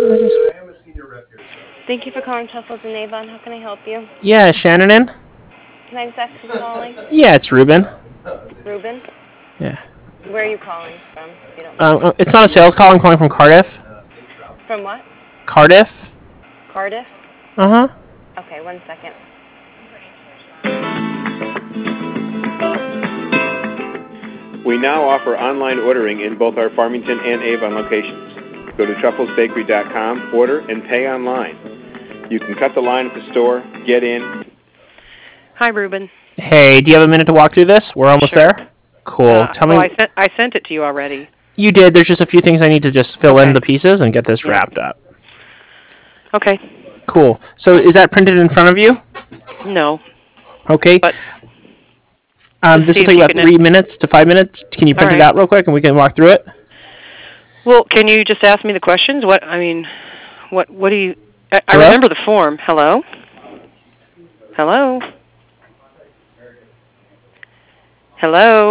Thank you for calling Truffles and Avon. How can I help you? Yeah, Shannon in? Can I just ask who's calling? Yeah, it's Ruben. Ruben? Yeah. Where are you calling from, if you don't mind? It's not a sales call. I'm calling from Cardiff. From what? Cardiff? Cardiff? Uh-huh. Okay, 1 second. We now offer online ordering in both our Farmington and Avon locations. Go to trufflesbakery.com, order, and pay online. You can cut the line at the store, get in. Hi, Ruben. Hey, do you have a minute to walk through this? We're almost Sure. there. Cool. Tell Well, me. I sent it to you already. You did. There's just a few things I need to just fill in Okay. the pieces and get this Yeah. wrapped up. Okay. Cool. So is that printed in front of you? No. Okay. But This see will if take you about can- 3 minutes to 5 minutes. Can you print it right. out real quick and we can walk through it? Well, can you just ask me the questions? What do you? I Hello? remember the form. Hello. Hello. Hello.